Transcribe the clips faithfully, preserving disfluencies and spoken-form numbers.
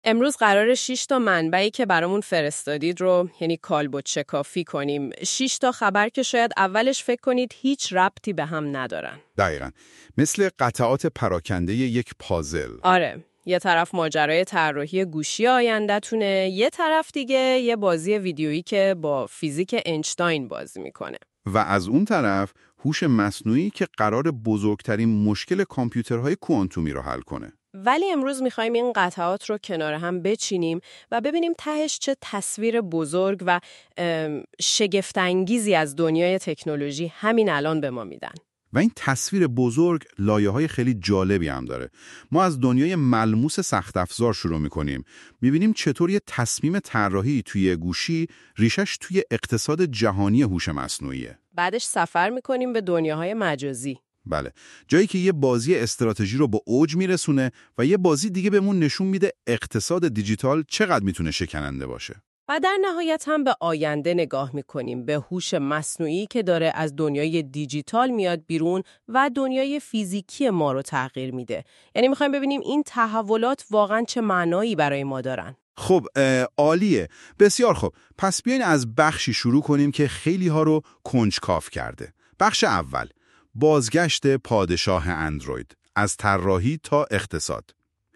امروز قراره شش تا منبعی که برامون فرستادید رو یعنی کالبد شکافی کنیم. شش تا خبر که شاید اولش فکر کنید هیچ ربطی به هم ندارن. دقیقاً. مثل قطعات پراکنده یک پازل. آره. یه طرف ماجرای طراحی گوشی آینده‌تونه، یه طرف دیگه یه بازی ویدیویی که با فیزیک اینشتاین بازی میکنه. و از اون طرف هوش مصنوعی که قرار بزرگترین مشکل کامپیوترهای کوانتومی رو حل کنه. ولی امروز میخوایم این قطعات رو کنار هم بچینیم و ببینیم تهش چه تصویر بزرگ و شگفت‌انگیزی از دنیای تکنولوژی همین الان به ما میدن. و این تصویر بزرگ لایه‌های خیلی جالبی هم داره. ما از دنیای ملموس سخت افزار شروع می‌کنیم. می‌بینیم چطور یه تصمیم طراحی توی گوشی ریشش توی اقتصاد جهانی هوش مصنوعیه. بعدش سفر می‌کنیم به دنیاهای مجازی. بله، جایی که یه بازی استراتژی رو به اوج میرسونه و یه بازی دیگه بهمون نشون میده اقتصاد دیجیتال چقدر میتونه شکننده باشه. و در نهایت هم به آینده نگاه میکنیم، به هوش مصنوعی که داره از دنیای دیجیتال میاد بیرون و دنیای فیزیکی ما رو تغییر میده. یعنی میخوایم ببینیم این تحولات واقعا چه معنایی برای ما دارن. خب عالیه، بسیار خب. پس بیاین از بخشی شروع کنیم که خیلی ها رو کنجکاو کرده. بخش اول، بازگشت پادشاه اندروید، از طراحی تا اقتصاد.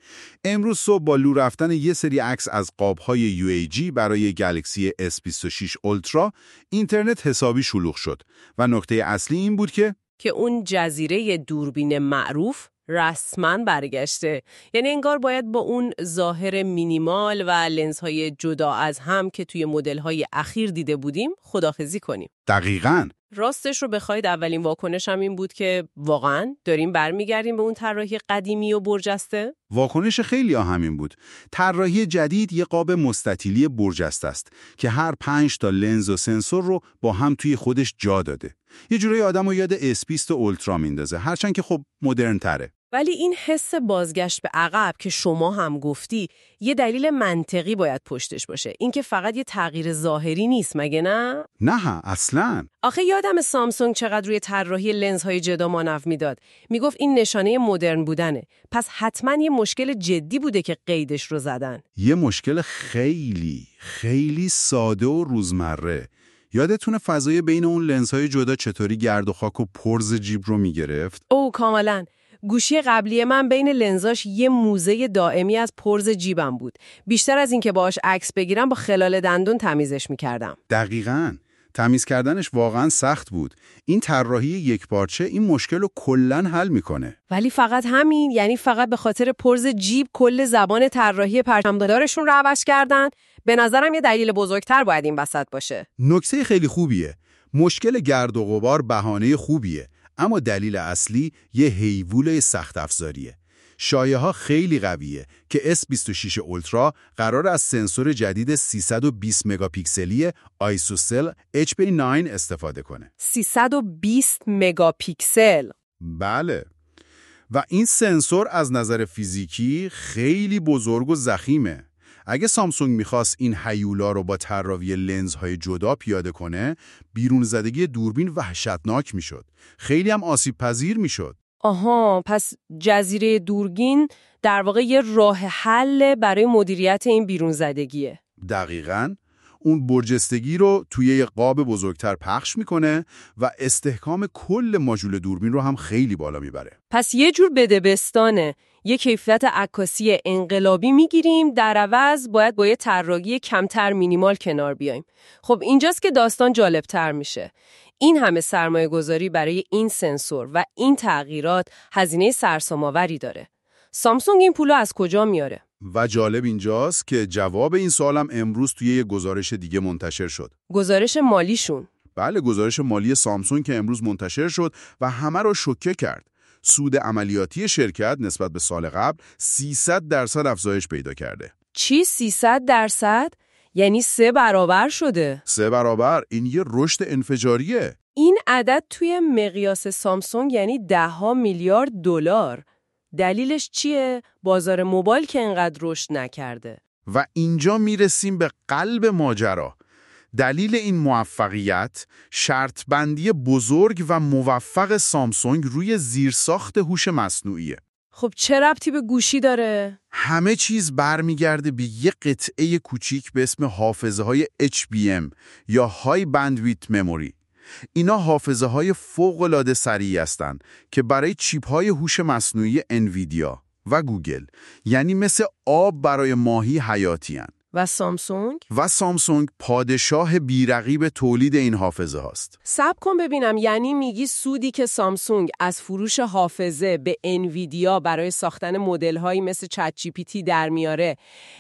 امروز صبح با لو رفتن یه سری عکس از قاب‌های یو ای جی برای گلکسی اس بیست و شش اولترا، اینترنت حسابی شلوغ شد و نکته اصلی این بود که که اون جزیره دوربین معروف رسما برگشته. یعنی انگار باید با اون ظاهر مینیمال و لنزهای جدا از هم که توی مدل‌های اخیر دیده بودیم خداحافظی کنیم. دقیقاً. راستش رو بخواید اولین واکنش هم این بود که واقعاً داریم برمیگردیم به اون طراحی قدیمی و برجسته؟ واکنش خیلی ها همین بود. طراحی جدید یه قاب مستطیلی برجسته است که هر پنج تا لنز و سنسور رو با هم توی خودش جا داده. یه جورایی آدمو یاد اس بیست اولترا میندازه، هرچند که خب مدرن تره. ولی این حس بازگشت به عقب که شما هم گفتی یه دلیل منطقی باید پشتش باشه. این که فقط یه تغییر ظاهری نیست، مگه نه؟ نه اصلاً. آخه یادم سامسونگ چقدر روی طراحی لنزهای جدا مانو میداد. میگفت این نشانه مدرن بودنه. پس حتما یه مشکل جدی بوده که قیدش رو زدن. یه مشکل خیلی خیلی ساده و روزمره. یادتونه فضای بین اون لنزهای جدا چطوری گرد و خاک و پرز جیب رو میگرفت؟ او کاملاً. گوشی قبلی من بین لنزاش یه موزه دائمی از پرز جیبم بود. بیشتر از این که باهاش عکس بگیرم با خلال دندون تمیزش میکردم. دقیقاً. تمیز کردنش واقعاً سخت بود. این طراحی یک پارچه این مشکل رو کلاً حل میکنه. ولی فقط همین؟ یعنی فقط به خاطر پرز جیب کل زبان طراحی پرچم‌دارشون رو عوض کردن؟ به نظرم یه دلیل بزرگتر باید این وسط باشه. نکته خیلی خوبیه. مشکل گرد و غبار بهانه خوبیه. اما دلیل اصلی یه هیوله سخت افزاریه. شایعه ها خیلی قویه که اس بیست و شش اولترا قرار از سنسور جدید سیصد و بیست مگاپیکسلی آیسوسل اچ پی نه استفاده کنه. سیصد و بیست مگاپیکسل؟ بله. و این سنسور از نظر فیزیکی خیلی بزرگ و ضخیمه. اگه سامسونگ میخواست این هیولا رو با طراحی لنزهای جدا پیاده کنه، بیرون زدگی دوربین وحشتناک میشد. خیلی هم آسیب پذیر میشد. آها، پس جزیره دوربین در واقع یه راه حل برای مدیریت این بیرون زدگیه. دقیقاً. اون برجستگی رو توی یه قاب بزرگتر پخش میکنه و استحکام کل ماژول دوربین رو هم خیلی بالا میبره. پس یه جور بدبستانه. یه کیفیت عکاسی انقلابی میگیریم، در عوض باید با یه طراحی کمتر مینیمال کنار بیایم. خب اینجاست که داستان جالبتر میشه. این همه سرمایه گذاری برای این سنسور و این تغییرات هزینه سرسام‌آوری داره. سامسونگ این پولو از کجا میاره؟ و جالب اینجاست که جواب این سوالم امروز توی یه گزارش دیگه منتشر شد. گزارش مالیشون؟ بله، گزارش مالی سامسونگ که امروز منتشر شد و همه رو شوکه کرد. سود عملیاتی شرکت نسبت به سال قبل سیصد درصد افزایش پیدا کرده. چی سیصد درصد؟ یعنی سه برابر شده. سه برابر؟ این یه رشد انفجاریه. این عدد توی مقیاس سامسونگ یعنی ده ها میلیارد دلار. دلیلش چیه؟ بازار موبایل که اینقدر رشد نکرده. و اینجا میرسیم به قلب ماجرا. دلیل این موفقیت شرط بندی بزرگ و موفق سامسونگ روی زیرساخت هوش مصنوعیه. خب چه ربطی به گوشی داره؟ همه چیز برمیگرده به یه قطعه کوچیک به اسم حافظه های اچ بی ام یا های بندویت مموری. اینا حافظه های فوق‌العاده سریعی هستن که برای چیپ های هوش مصنوعی انویدیا و گوگل، یعنی مثل آب برای ماهی، حیاتی هن. و سامسونگ؟ و سامسونگ پادشاه بیرقیب تولید این حافظه هاست. صبر کن ببینم، یعنی میگی سودی که سامسونگ از فروش حافظه به انویدیا برای ساختن مدل‌هایی مثل چت جی پی تی در میاره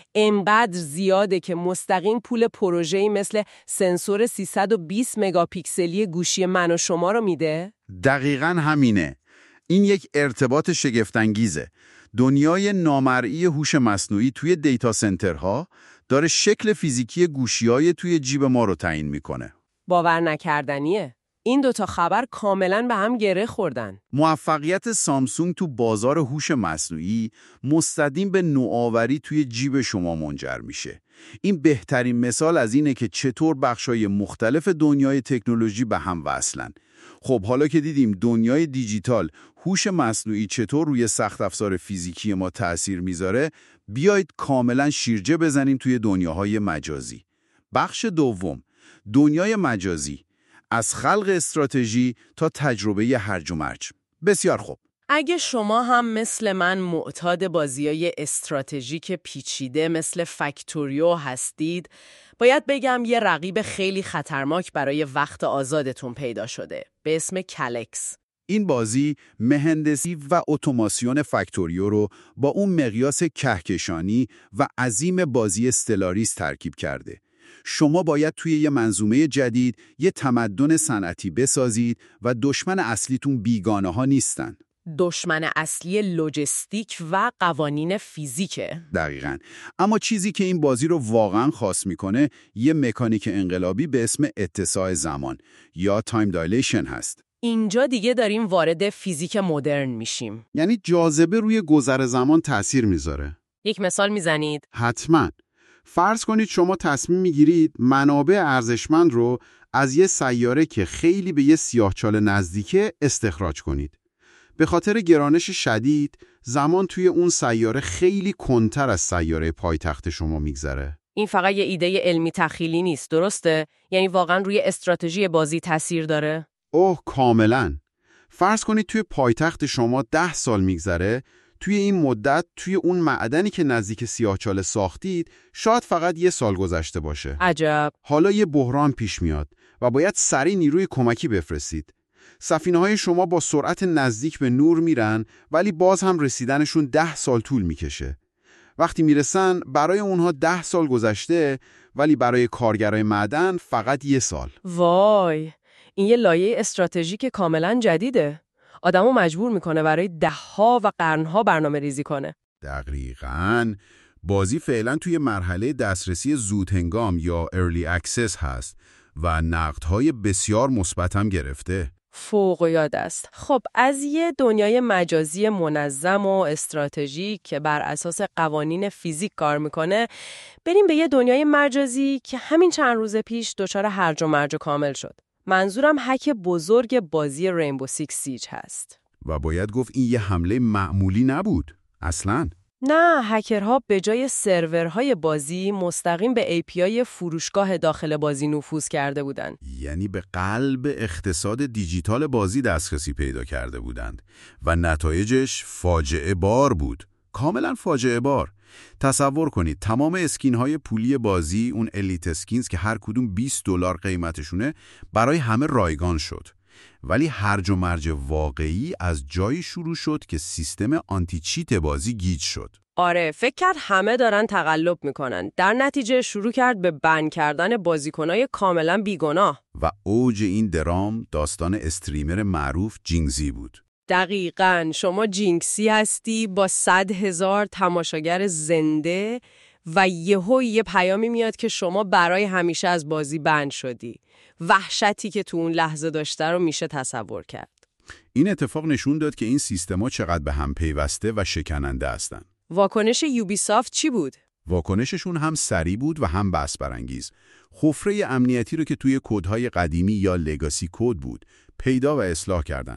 انقدر زیاده که مستقیم پول پروژه‌ای مثل سنسور سیصد و بیست مگاپیکسلی گوشی من و شما رو میده؟ دقیقاً همینه. این یک ارتباط شگفت‌انگیزه. دنیای نامرئی هوش مصنوعی توی دیتا سنترها داره شکل فیزیکی گوشی‌های توی جیب ما رو تعیین میکنه. باور نکردنیه. این دوتا خبر کاملاً به هم گره خوردن. موفقیت سامسونگ تو بازار هوش مصنوعی مستقیم به نوآوری توی جیب شما منجر میشه. این بهترین مثال از اینه که چطور بخشای مختلف دنیای تکنولوژی به هم وصلن. خب حالا که دیدیم دنیای دیجیتال هوش مصنوعی چطور روی سخت افزار فیزیکی ما تأثیر میذاره، بیایید کاملا شیرجه بزنیم توی دنیاهای مجازی. بخش دوم، دنیای مجازی، از خلق استراتژی تا تجربه هرج و مرج. بسیار خوب. اگه شما هم مثل من معتاد بازیای استراتژیک پیچیده مثل فکتوریو هستید، باید بگم یه رقیب خیلی خطرناک برای وقت آزادتون پیدا شده به اسم کالکس. این بازی مهندسی و اتوماسیون فکتوریو رو با اون مقیاس کهکشانی و عظیم بازی استلاریس ترکیب کرده. شما باید توی یه منظومه جدید یه تمدن صنعتی بسازید و دشمن اصلیتون بیگانه ها نیستن. دشمن اصلی لوجستیک و قوانین فیزیکه. دقیقاً. اما چیزی که این بازی رو واقعاً خاص میکنه یه مکانیک انقلابی به اسم اتساع زمان یا تایم دایلیشن هست. اینجا دیگه داریم وارد فیزیک مدرن میشیم. یعنی جاذبه روی گذر زمان تأثیر میذاره. یک مثال میزنید؟ حتماً. فرض کنید شما تصمیم میگیرید منابع ارزشمند رو از یه سیاره که خیلی به یه سیاهچاله نزدیکه استخراج کنید. به خاطر گرانش شدید، زمان توی اون سیاره خیلی کندتر از سیاره پایتخت شما میگذره. این فقط یه ایده علمی تخیلی نیست، درسته؟ یعنی واقعا روی استراتژی بازی تاثیر داره؟ اوه کاملاً. فرض کنید توی پایتخت شما ده سال میگذره، توی این مدت توی اون معدنی که نزدیک سیاهچاله ساختید شاید فقط یه سال گذشته باشه. عجب. حالا یه بحران پیش میاد و باید سریع نیروی کمکی بفرستید. سفینه‌های شما با سرعت نزدیک به نور میرن ولی باز هم رسیدنشون ده سال طول میکشه. وقتی میرسن برای اونها ده سال گذشته ولی برای کارگرای معدن فقط یه سال. وای، این یه لایه استراتژیک کاملا جدیده. آدمو مجبور میکنه برای دهها و قرنها برنامه ریزی کنه. دقیقاً. بازی فعلا توی مرحله دسترسی زودهنگام یا early access هست و نقدهای بسیار مثبت هم گرفته. فوق‌العاده است. خب از یه دنیای مجازی منظم و استراتژیک که بر اساس قوانین فیزیک کار میکنه، بریم به یه دنیای مجازی که همین چند روز پیش دچار هرج و مرج کامل شد. منظورم هک بزرگ بازی رینبو سیکس سیج هست. و باید گفت این یه حمله معمولی نبود. اصلاً. نه، هکرها به جای سرورهای بازی مستقیم به ای پی آی فروشگاه داخل بازی نفوذ کرده بودند. یعنی به قلب اقتصاد دیجیتال بازی دسترسی پیدا کرده بودند و نتایجش فاجعه بار بود. کاملا فاجعه بار. تصور کنید تمام اسکین‌های پولی بازی، اون الیت اسکینز که هر کدوم بیست دلار قیمتشونه، برای همه رایگان شد. ولی هرج و مرج واقعی از جایی شروع شد که سیستم آنتی چیت بازی گیج شد. آره، فکر کرد همه دارن تقلب میکنن. در نتیجه شروع کرد به بند کردن بازیکنای کاملا بیگناه. و اوج این درام داستان استریمر معروف جینگزی بود. دقیقاً. شما جینکسی هستی با صد هزار تماشاگر زنده و یهو یه پیامی میاد که شما برای همیشه از بازی بند شدی. وحشتی که تو اون لحظه داشته رو میشه تصور کرد. این اتفاق نشون داد که این سیستما چقدر به هم پیوسته و شکننده هستن. واکنش یوبیسافت چی بود؟ واکنششون هم سریع بود و هم بحث برانگیز. حفره امنیتی رو که توی کدهای قدیمی یا لگاسی کد بود پیدا و اصلاح کردن.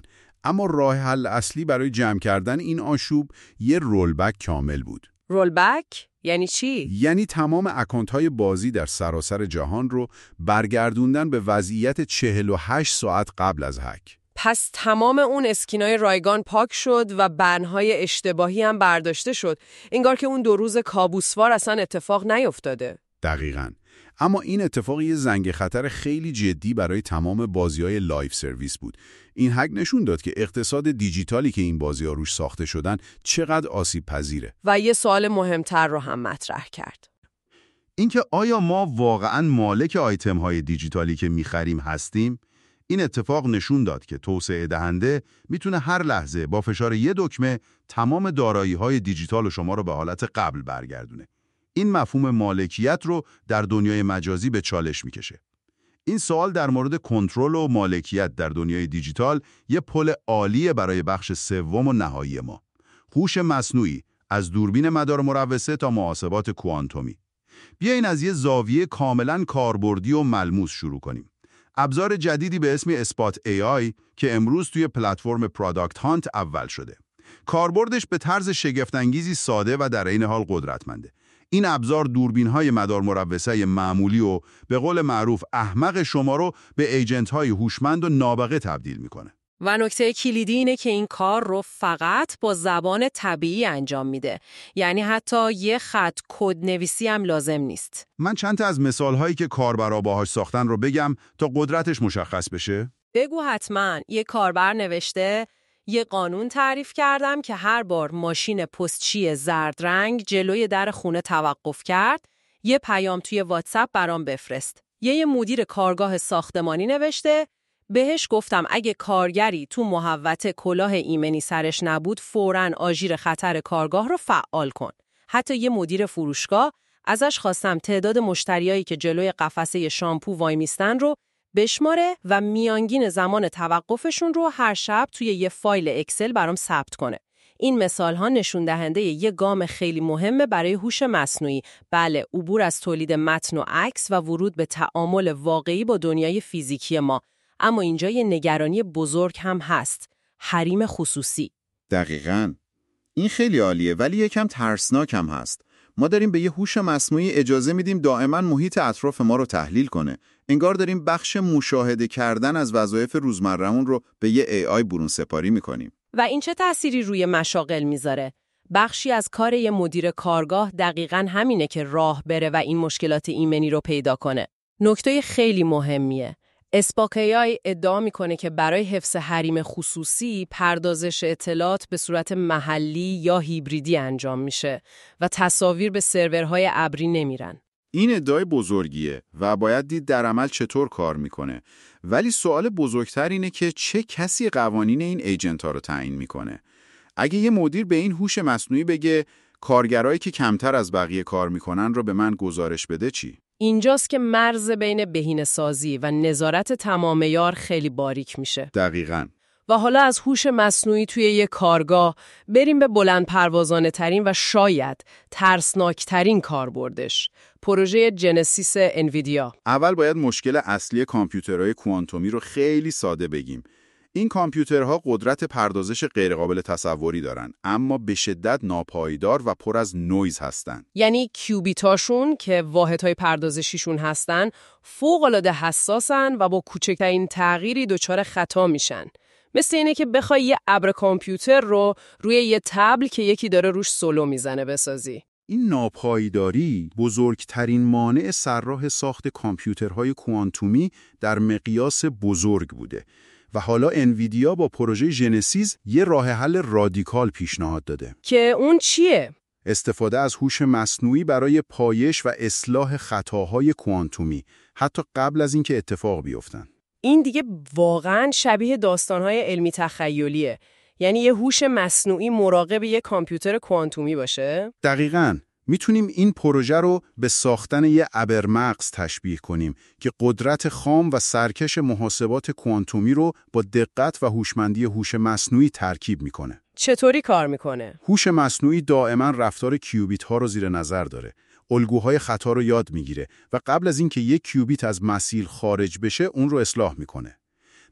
اما راه حل اصلی برای جمع کردن این آشوب یه رولبک کامل بود. رولبک؟ یعنی چی؟ یعنی تمام اکانت‌های بازی در سراسر جهان رو برگردوندن به وضعیت چهل و هشت ساعت قبل از هک. پس تمام اون اسکینای رایگان پاک شد و بنهای اشتباهی هم برداشته شد. انگار که اون دو روز کابوسوار اصلا اتفاق نیفتاده. دقیقاً. اما این اتفاق یه زنگ خطر خیلی جدی برای تمام بازی‌های لایف سرویس بود. این هک نشون داد که اقتصاد دیجیتالی که این بازی‌ها روش ساخته شدن چقدر آسیب پذیره. و یه سوال مهمتر رو هم مطرح کرد. اینکه آیا ما واقعاً مالک آیتم‌های دیجیتالی که می‌خریم هستیم؟ این اتفاق نشون داد که توسعه دهنده میتونه هر لحظه با فشار یه دکمه تمام دارایی‌های دیجیتال شما رو به حالت قبل برگردونه. این مفهوم مالکیت رو در دنیای مجازی به چالش میکشه. این سوال در مورد کنترل و مالکیت در دنیای دیجیتال یه پل عالیه برای بخش سوم و نهایی ما. هوش مصنوعی از دوربین مدار مروسه تا محاسبات کوانتومی. بیاین از یه زاویه کاملاً کاربردی و ملموس شروع کنیم. ابزار جدیدی به اسم اسپات ای آی که امروز توی پلتفرم پروداکت هانت اول شده. کاربردش به طرز شگفت‌انگیزی ساده و در عین حال قدرتمنده. این ابزار دوربین‌های مدار مروسه معمولی و به قول معروف احمق شما رو به ایجنت‌های هوشمند و نابغه تبدیل می‌کنه. و نکته کلیدی اینه که این کار رو فقط با زبان طبیعی انجام میده. یعنی حتی یه خط کدنویسی هم لازم نیست. من چند تا از مثال‌هایی که کاربرا باهاش ساختن رو بگم تا قدرتش مشخص بشه. بگو حتما. یه کاربر نوشته یه قانون تعریف کردم که هر بار ماشین پستچی زرد رنگ جلوی در خونه توقف کرد، یه پیام توی واتساپ برام بفرست. یه, یه مدیر کارگاه ساختمانی نوشته بهش گفتم اگه کارگری تو محوطه کلاه ایمنی سرش نبود فوراً آژیر خطر کارگاه رو فعال کن. حتی یه مدیر فروشگاه ازش خواستم تعداد مشتریایی که جلوی قفسه شامپو وای میستن رو بشماره و میانگین زمان توقفشون رو هر شب توی یه فایل اکسل برام ثبت کنه. این مثال ها نشون دهنده یه گام خیلی مهمه برای هوش مصنوعی. بله، عبور از تولید متن و عکس و ورود به تعامل واقعی با دنیای فیزیکی ما. اما اینجا یه نگرانی بزرگ هم هست. حریم خصوصی. دقیقاً. این خیلی عالیه ولی یکم ترسناک هم هست. ما داریم به یه هوش مصنوعی اجازه میدیم دائما محیط اطراف ما رو تحلیل کنه. انگار داریم بخش مشاهده کردن از وظایف روزمره‌مون رو به یه ای آی برون سپاری میکنیم. و این چه تأثیری روی مشاغل میذاره؟ بخشی از کار یه مدیر کارگاه دقیقاً همینه که راه بره و این مشکلات ایمنی رو پیدا کنه. نکته خیلی مهمیه. اسپاک ای آی ادعا میکنه که برای حفظ حریم خصوصی پردازش اطلاعات به صورت محلی یا هیبریدی انجام میشه و تصاویر به سرورهای ابری نمیرن. این ادعای بزرگیه و باید دید در عمل چطور کار میکنه. ولی سوال بزرگتر اینه که چه کسی قوانین این ایجنت ها رو تعیین میکنه؟ اگه یه مدیر به این هوش مصنوعی بگه کارگرایی که کمتر از بقیه کار میکنن رو به من گزارش بده چی؟ اینجاست که مرز بین بهینه‌سازی و نظارت تمام‌عیار خیلی باریک میشه. دقیقاً. و حالا از هوش مصنوعی توی یک کارگاه بریم به بلند پروازانه ترین و شاید ترسناک ترین کاربردش، پروژه جنسیس انویدیا. اول باید مشکل اصلی کامپیوترهای کوانتومی رو خیلی ساده بگیم. این کامپیوترها قدرت پردازش غیرقابل تصوری دارن، اما به شدت ناپایدار و پر از نویز هستن. یعنی کیوبیتاشون که واحدهای پردازشیشون هستن فوق‌العاده حساسن و با کوچکترین تغییری دچار خطا میشن. مثل اینه که بخوای یه ابر کامپیوتر رو روی یه تبل که یکی داره روش سولو میزنه بسازی. این ناپایداری بزرگترین مانع سرراه ساخت کامپیوترهای کوانتومی در مقیاس بزرگ بوده و حالا انویدیا با پروژه ژنسیس یه راه حل رادیکال پیشنهاد داده. که اون چیه؟ استفاده از هوش مصنوعی برای پایش و اصلاح خطاهای کوانتومی حتی قبل از اینکه اتفاق بیفتن. این دیگه واقعاً شبیه داستان‌های علمی تخیلیه. یعنی یه هوش مصنوعی مراقب یه کامپیوتر کوانتومی باشه؟ دقیقاً. میتونیم این پروژه رو به ساختن یه ابرمغز تشبیه کنیم که قدرت خام و سرکش محاسبات کوانتومی رو با دقت و هوشمندی هوش مصنوعی ترکیب میکنه. چطوری کار میکنه؟ هوش مصنوعی دائما رفتار کیوبیت ها رو زیر نظر داره. الگوهای خطا رو یاد میگیره و قبل از اینکه یک کیوبیت از مسیر خارج بشه اون رو اصلاح میکنه.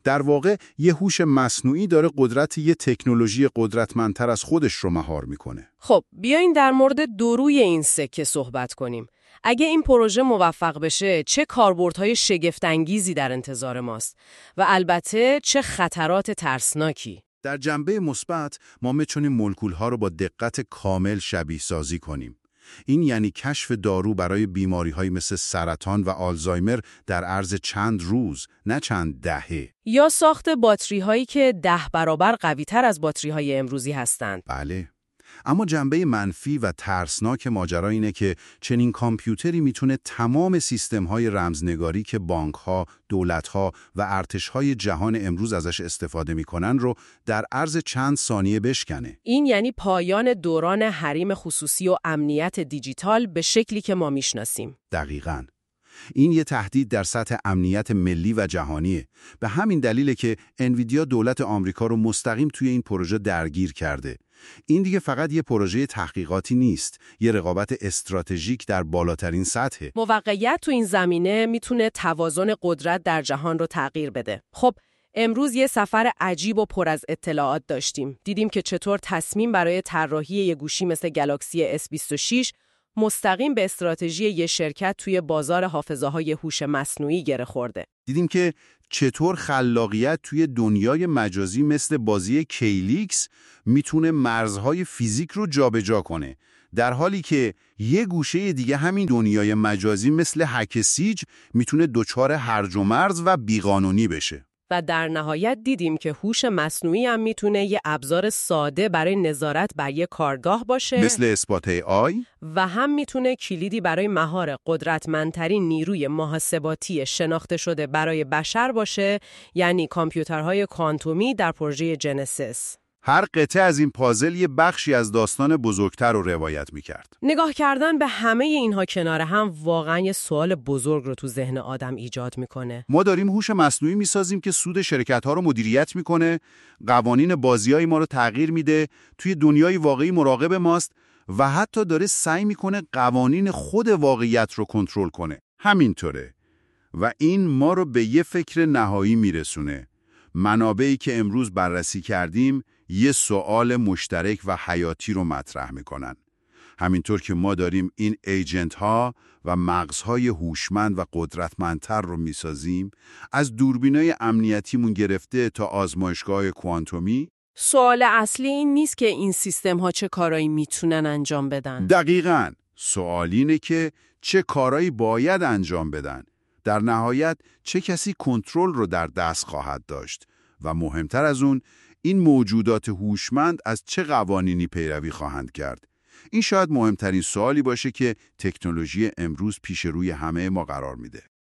در واقع یه هوش مصنوعی داره قدرت یه تکنولوژی قدرتمندتر از خودش رو مهار میکنه. خب بیاین در مورد دروی این سکه صحبت کنیم. اگه این پروژه موفق بشه چه کاربردهای شگفت‌انگیزی در انتظار ماست و البته چه خطرات ترسناکی؟ در جنبه مثبت ما میتونیم مولکول‌ها رو با دقت کامل شبیه سازی کنیم. این یعنی کشف دارو برای بیماری‌های مثل سرطان و آلزایمر در عرض چند روز، نه چند دهه. یا ساخت باتری‌هایی که ده برابر قوی‌تر از باتری‌های امروزی هستند. بله. اما جنبه منفی و ترسناک ماجرا اینه که چنین کامپیوتری میتونه تمام سیستم‌های رمزنگاری که بانک‌ها، دولت‌ها و ارتش‌های جهان امروز ازش استفاده می‌کنن رو در عرض چند ثانیه بشکنه. این یعنی پایان دوران حریم خصوصی و امنیت دیجیتال به شکلی که ما میشناسیم. دقیقاً. این یه تهدید در سطح امنیت ملی و جهانیه. به همین دلیله که انویدیا دولت آمریکا رو مستقیم توی این پروژه درگیر کرده. این دیگه فقط یه پروژه تحقیقاتی نیست، یه رقابت استراتژیک در بالاترین سطح. موقعیت تو این زمینه میتونه توازن قدرت در جهان رو تغییر بده. خب امروز یه سفر عجیب و پر از اطلاعات داشتیم. دیدیم که چطور تصمیم برای طراحی یه گوشی مثل گالاکسی اس بیست و شش مستقیم به استراتژی یه شرکت توی بازار حافظه‌های هوش مصنوعی گره خورده. دیدیم که چطور خلاقیت توی دنیای مجازی مثل بازی کیلیکس میتونه مرزهای فیزیک رو جابجا کنه، در حالی که یه گوشه دیگه همین دنیای مجازی مثل هک سیج میتونه دچار هرج و مرز و بیقانونی بشه. و در نهایت دیدیم که هوش مصنوعی هم میتونه یه ابزار ساده برای نظارت بر یه کارگاه باشه، مثل اثبات آی، و هم میتونه کلیدی برای مهار قدرتمندترین نیروی محاسباتی شناخته شده برای بشر باشه، یعنی کامپیوترهای کوانتومی در پروژه جنسیس. هر قطعه از این پازل یه بخشی از داستان بزرگتر رو روایت میکرد. نگاه کردن به همه اینها کنار هم واقعا یه سوال بزرگ رو تو ذهن آدم ایجاد میکنه. ما داریم هوش مصنوعی میسازیم که سود شرکت‌ها رو مدیریت میکنه، قوانین بازیای ما رو تغییر میده، توی دنیای واقعی مراقب ماست و حتی داره سعی میکنه قوانین خود واقعیت رو کنترل کنه. همینطوره. و این ما رو به یه فکر نهایی میرسونه. منابعی که امروز بررسی کردیم یه سوال مشترک و حیاتی رو مطرح میکنن. همینطور که ما داریم این ایجنت ها و مغزهای هوشمند و قدرتمندتر رو میسازیم، از دوربینای امنیتیمون گرفته تا آزمایشگاه کوانتومی، سوال اصلی این نیست که این سیستم ها چه کارایی میتونن انجام بدن. دقیقاً. سوال اینه که چه کارایی باید انجام بدن. در نهایت چه کسی کنترل رو در دست خواهد داشت و مهمتر از اون این موجودات هوشمند از چه قوانینی پیروی خواهند کرد. این شاید مهمترین سوالی باشه که تکنولوژی امروز پیش روی همه ما قرار میده.